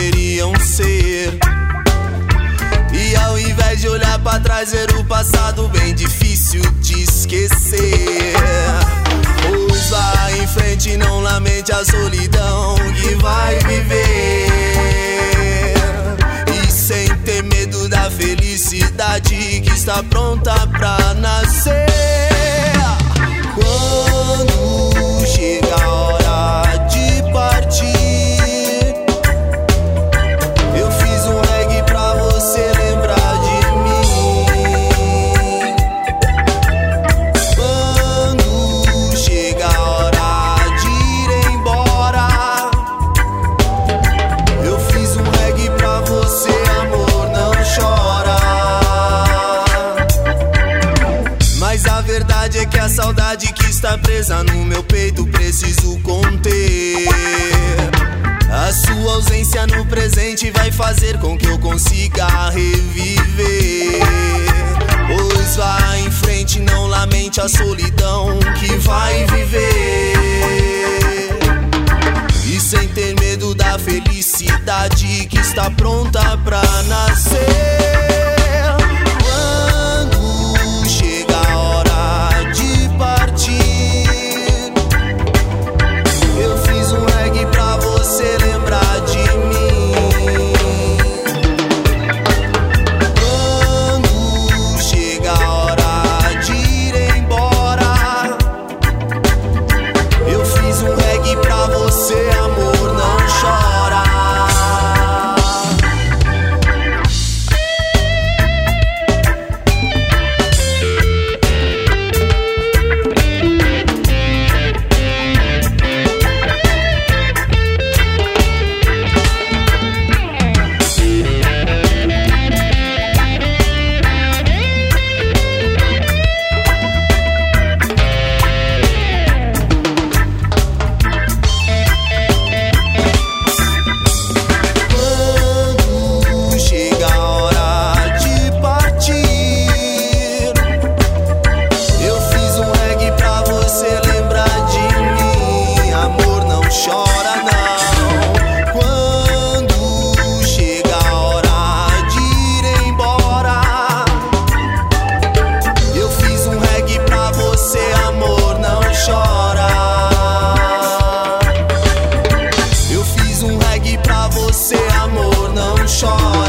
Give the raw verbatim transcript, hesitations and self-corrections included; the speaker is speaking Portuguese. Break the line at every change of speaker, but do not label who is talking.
deveriam ser. E ao invés de olhar pra trás, ver o passado bem difícil de esquecer. Pois vá em frente, não lamente a solidão que vai viver. E sem ter medo da felicidade que está pronta pra nascer. Quando chega a hora de partir, eu fiz um reggae pra você lembrar de mim. Quando chega a hora de ir embora, eu fiz um reggae pra você, amor, não chora. Mas a verdade é que a saudade que está presa no meu peito preciso conter. A sua ausência no presente vai fazer com que eu consiga reviver. Pois vá em frente, não lamente a solidão que vai viver. E sem ter medo da felicidade que está pronta pra nascer. Quando chega a hora de partir, eu fiz um reggae pra você lembrar de mim. Quando chega a hora de ir embora, eu fiz um reggae pra você, amor, não chora. Você, amor, não chora.